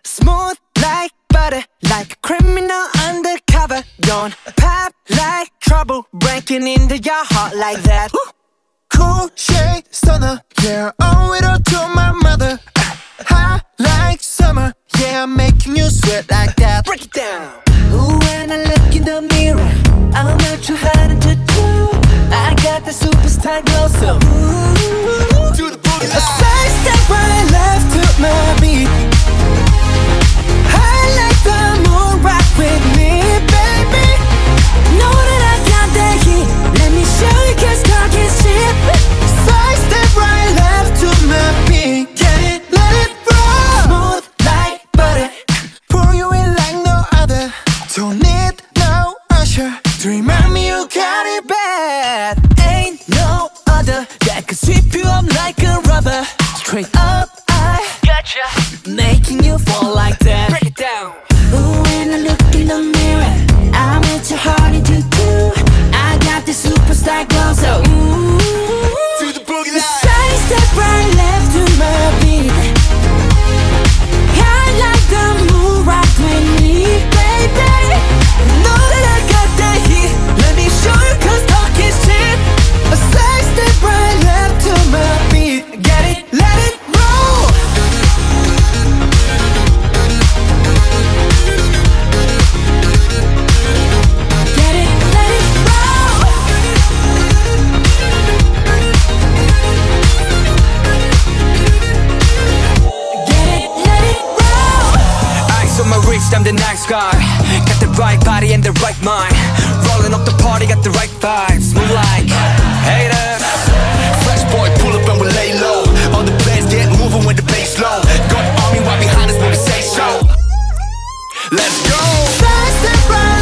Smooth like butter, like a criminal undercover. Don't pop like trouble, breaking into your heart like that. Cool shade stunner, yeah, owe it all to my mother. Hot like summer, yeah, I'm making you sweat like that. Break it down. Ooh, when I look in the mirror, I'm not too hard to do. I got the superstar glow, so ooh, Do the boogie a side step right left to my beat. I like the moon, rock with me, baby. Know that I got that heat. Let me show you, 'cause talk is cheap. Side step right left to my beat. Get it, let it roll. Smooth like butter. Pour you in like no other. Don't need no usher to remind me you got it bad. Ain't no other that could sweep you up like a rubber. Straight up, I gotcha, making you fall like that. Break it down. Ooh, when I look in the mirror, I'm at your heart into two. I got the superstar glow, so ooh, Do the boogie line. side step right left to my beat. I like the moon, rock with me, baby. Know that I got that heat. Let me show you, 'cause talk is cheap. A side step right left to my beat. Get it, let it roll. Get it, let it roll. Get it, let it roll. Ice on my wrist, I'm the nice guy. Got the right body and the right mind. Rolling up the party, got the right vibes. Move like haters. Fresh boy, pull up and we lay low. All the players get moving with the bass low. Got army right behind us when we say so. Let's go. Side step right